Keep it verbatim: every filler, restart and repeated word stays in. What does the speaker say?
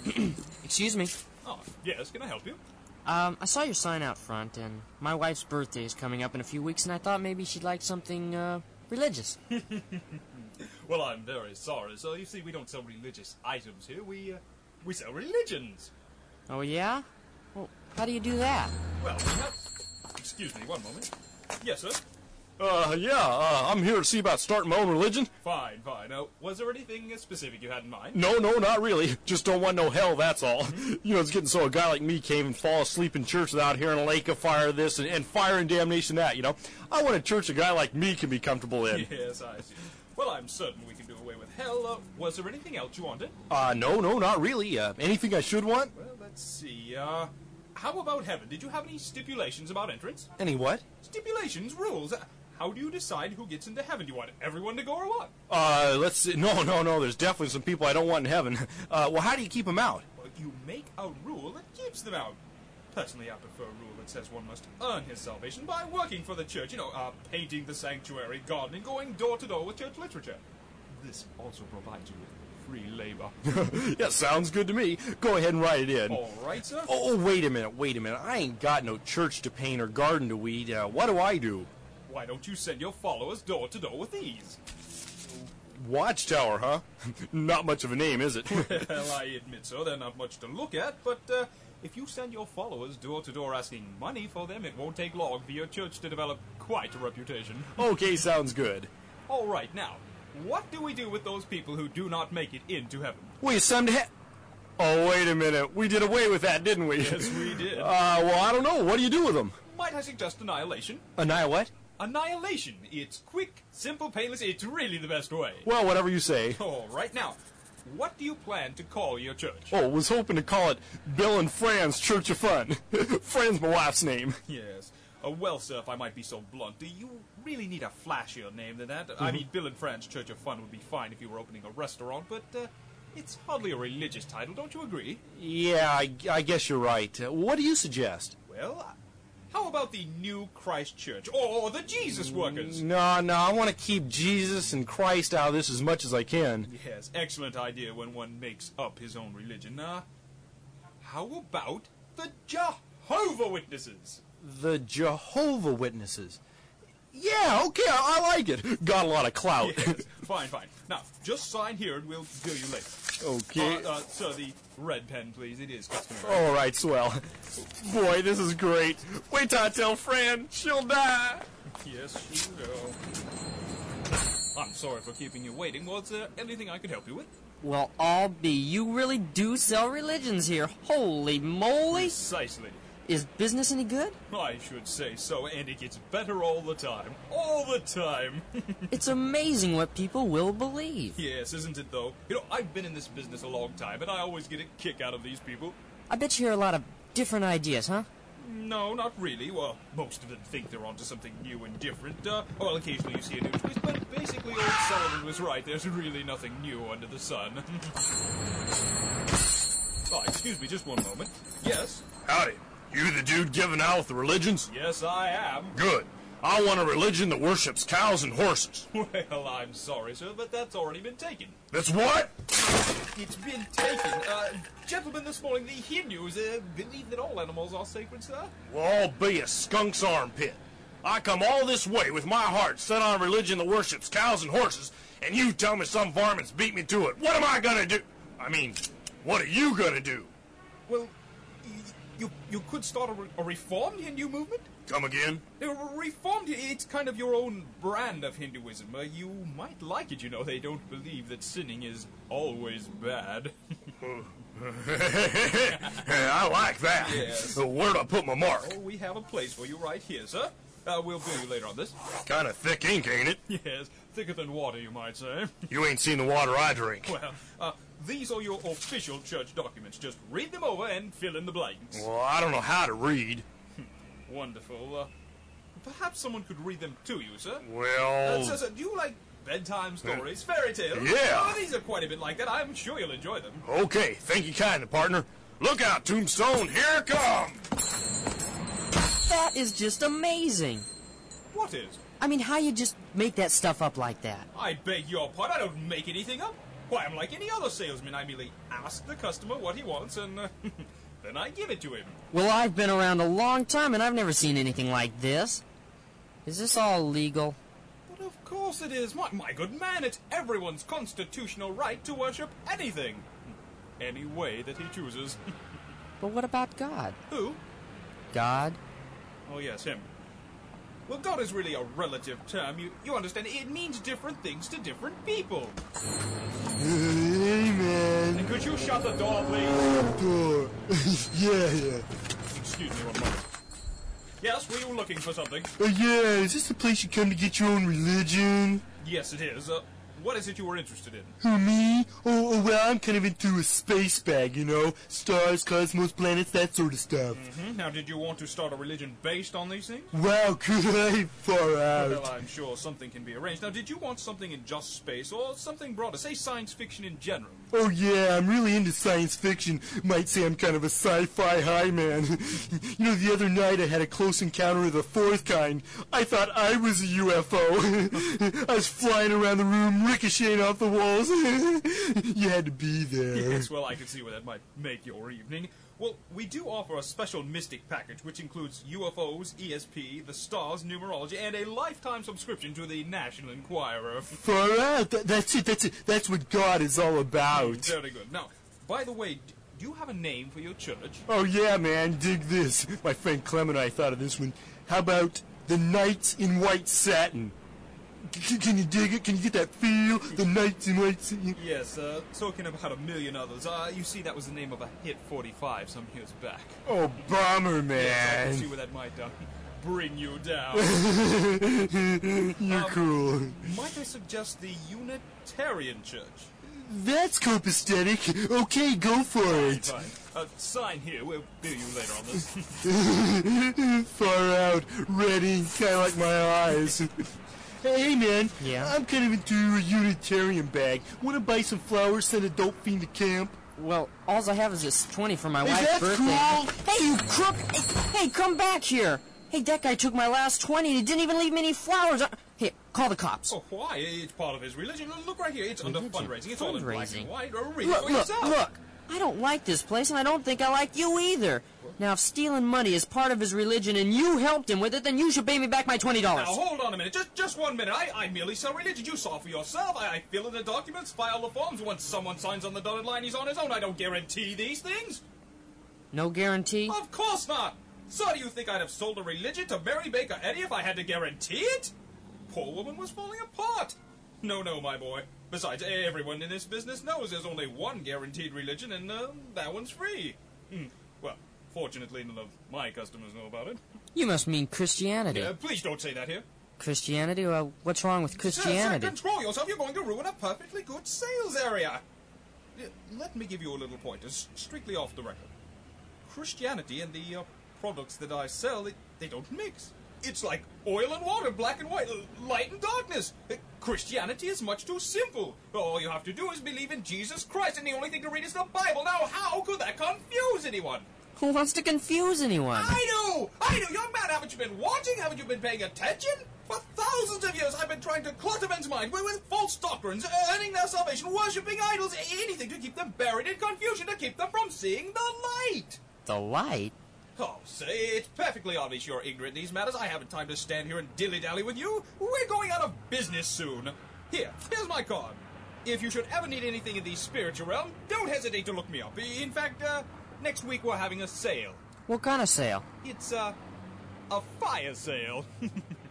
Excuse me. Oh, yes, can I help you? Um, I saw your sign out front, and my wife's birthday is coming up in a few weeks, and I thought maybe she'd like something, uh, religious. Well, I'm very sorry, sir. You see, we don't sell religious items here. We, uh, we sell religions. Oh, yeah? Well, how do you do that? Well, we have... Excuse me, one moment. Yes, sir? Uh, yeah, uh, I'm here to see about starting my own religion. Fine, fine. Now, was there anything specific you had in mind? No, no, not really. Just don't want no hell, that's all. You know, it's getting so a guy like me can't even fall asleep in church without hearing a lake of fire this and, and fire and damnation that, you know. I want a church a guy like me can be comfortable in. Yes, I see. Well, I'm certain we can do away with hell. Uh, was there anything else you wanted? Uh, no, no, not really. Uh, anything I should want? Well, let's see. Uh, how about heaven? Did you have any stipulations about entrance? Any what? Stipulations, rules. Uh, How do you decide who gets into heaven? Do you want everyone to go or what? Uh, let's see. No, no, no, there's definitely some people I don't want in heaven. Uh, well, how do you keep them out? Well, you make a rule that keeps them out. Personally, I prefer a rule that says one must earn his salvation by working for the church. You know, uh, painting the sanctuary, gardening, going door to door with church literature. This also provides you with free labor. Yeah, sounds good to me. Go ahead and write it in. All right, sir. Oh, wait a minute, wait a minute. I ain't got no church to paint or garden to weed. Uh, what do I do? Why don't you send your followers door to door with these? Watchtower, huh? Not much of a name, is it? Well, I admit so. They're not much to look at, but uh, if you send your followers door to door asking money for them, it won't take long for your church to develop quite a reputation. Okay, sounds good. All right, now, what do we do with those people who do not make it into heaven? We send he- Oh, wait a minute. We did away with that, didn't we? Yes, we did. Uh, well, I don't know. What do you do with them? Might I suggest annihilation? Annihilate what? Annihilation. It's quick, simple, painless. It's really the best way. Well, whatever you say. All right, now, what do you plan to call your church? Oh, was hoping to call it Bill and Fran's Church of Fun. Fran's my wife's name. Yes. Uh, well, sir, if I might be so blunt, do you really need a flashier name than that? Mm-hmm. I mean, Bill and Fran's Church of Fun would be fine if you were opening a restaurant, but uh, it's hardly a religious title, don't you agree? Yeah, I, I guess you're right. Uh, what do you suggest? Well, how about the New Christ Church, or the Jesus Workers? No, no, I want to keep Jesus and Christ out of this as much as I can. Yes, excellent idea when one makes up his own religion. Uh, how about the Jehovah Witnesses? The Jehovah Witnesses. Yeah, okay, I, I like it. Got a lot of clout. Yes, fine, fine. Now, just sign here and we'll bill you later. Okay. Uh, uh, sir, the red pen, please. It is customary. All right, swell. Boy, this is great. Wait till I tell Fran. She'll die. Yes, she will. I'm sorry for keeping you waiting. Was there anything I could help you with? Well, I'll be. You really do sell religions here. Holy moly. Precisely. Is business any good? I should say so, and it gets better all the time. All the time. It's amazing what people will believe. Yes, isn't it, though? You know, I've been in this business a long time, and I always get a kick out of these people. I bet you hear a lot of different ideas, huh? No, not really. Well, most of them think they're onto something new and different. Uh, well, occasionally you see a new twist, but basically old Sullivan was right. There's really nothing new under the sun. Oh, excuse me, just one moment. Yes? Howdy. You the dude giving out with the religions? Yes, I am. Good. I want a religion that worships cows and horses. Well, I'm sorry, sir, but that's already been taken. That's what? It's been taken. Uh, gentlemen, this morning the Hindus uh, believe that all animals are sacred, sir. Well, I'll be a skunk's armpit. I come all this way with my heart set on a religion that worships cows and horses, and you tell me some varmints beat me to it. What am I gonna do? I mean, what are you gonna do? Well, You you could start a, re- a reformed Hindu movement? Come again? A reformed, it's kind of your own brand of Hinduism. Uh, you might like it, you know. They don't believe that sinning is always bad. I like that. Yes. Where do I put my mark? Oh, we have a place for you right here, sir. Uh, we'll bill you later on this. Kind of thick ink, ain't it? Yes, thicker than water, you might say. You ain't seen the water I drink. Well, uh, these are your official church documents. Just read them over and fill in the blanks. Well, I don't know how to read. Wonderful. Uh, perhaps someone could read them to you, sir. Well... Uh, sir, sir, do you like bedtime stories, fairy tales? Yeah. Oh, these are quite a bit like that. I'm sure you'll enjoy them. Okay, thank you kindly, partner. Look out, Tombstone, here it comes! That is just amazing. What is? I mean, how you just make that stuff up like that? I beg your pardon, I don't make anything up. Why, I'm like any other salesman. I merely ask the customer what he wants, and uh, then I give it to him. Well, I've been around a long time, and I've never seen anything like this. Is this all legal? But of course it is. My, my good man, it's everyone's constitutional right to worship anything. Any way that he chooses. But what about God? Who? God? Oh, yes, him. Well, God is really a relative term. You, you understand, it means different things to different people. Hey, man. And could you shut the door, please? Door. yeah, yeah. Excuse me one moment. Yes, were you looking for something? Oh, yeah, is this the place you come to get your own religion? Yes, it is. Uh, what is it you were interested in? Who, me? Oh, oh, well, I'm kind of into a space bag, you know? Stars, cosmos, planets, that sort of stuff. Mm-hmm. Now, did you want to start a religion based on these things? Wow, could I? Far out. Well, I'm sure something can be arranged. Now, did you want something in just space or something broader? Say science fiction in general. Oh, yeah, I'm really into science fiction. Might say I'm kind of a sci-fi high man. You know, the other night I had a close encounter of the fourth kind. I thought I was a U F O. I was flying around the room, ricocheting off the walls. You had to be there. Yes, well, I can see where that might make your evening. Well, we do offer a special Mystic package, which includes U F Os, E S P, the stars, numerology, and a lifetime subscription to the National Enquirer. Far out. Th- that's it. That's it. That's what God is all about. Very good. Now, by the way, d- do you have a name for your church? Oh, yeah, man. Dig this. My friend Clem and I thought of this one. How about the Knights in White Satin? C- can you dig it? Can you get that feel? The Knights in White Satin? Yes, uh, talking about a million others. Uh, you see, that was the name of a hit forty-five some years back. Oh, bummer, Yes, I can see man. where that might uh, bring you down. You're Um, cool. Might I suggest the Unitarian Church? That's copacetic. Okay, go for it. Fine. Uh, sign here. We'll bill you later on this. Far out. Ready. Kind of like my eyes. Hey, man. Yeah? I'm kind of into a Unitarian bag. Want to buy some flowers, send a dope fiend to camp? Well, alls I have is this twenty for my Hey, wife's that's birthday. cool. Hey, you crook! Hey, hey, come back here! Hey, that guy took my last twenty and he didn't even leave me any flowers. Uh, Here, call the cops. Oh, why? It's part of his religion. Look right here. It's under Religion. fundraising. It's all in black Fundraising. and white. Or read it Look, for look, yourself. look! I don't like this place, and I don't think I like you either. Now, if stealing money is part of his religion and you helped him with it, then you should pay me back my twenty dollars. Now, hold on a minute. Just just one minute. I, I merely sell religion. You saw for yourself. I, I fill in the documents, file the forms. Once someone signs on the dotted line, he's on his own. I don't guarantee these things. No guarantee? Of course not. So do you think I'd have sold a religion to Mary Baker Eddy if I had to guarantee it? Poor woman was falling apart. No, no, my boy. Besides, everyone in this business knows there's only one guaranteed religion, and uh, that one's free. Hmm. Well, fortunately, none of my customers know about it. You must mean Christianity. Uh, please don't say that here. Christianity? Well, what's wrong with Christianity? Sir, sir, control yourself. You're going to ruin a perfectly good sales area. Uh, Let me give you a little pointer, s- strictly off the record. Christianity and the uh, products that I sell, they, they don't mix. It's like oil and water, black and white, l- light and darkness. Uh, Christianity is much too simple. All you have to do is believe in Jesus Christ, and the only thing to read is the Bible. Now, how could that confuse anyone? Who wants to confuse anyone? I do! I do! Young man, haven't you been watching? Haven't you been paying attention? For thousands of years, I've been trying to clutter men's minds with, with false doctrines, earning their salvation, worshipping idols, anything to keep them buried in confusion, to keep them from seeing the light. The light? Oh, say, it's perfectly obvious you're ignorant in these matters. I haven't time to stand here and dilly-dally with you. We're going out of business soon. Here, here's my card. If you should ever need anything in the spiritual realm, don't hesitate to look me up. In fact, uh, next week we're having a sale. What kind of sale? It's, uh, a fire sale.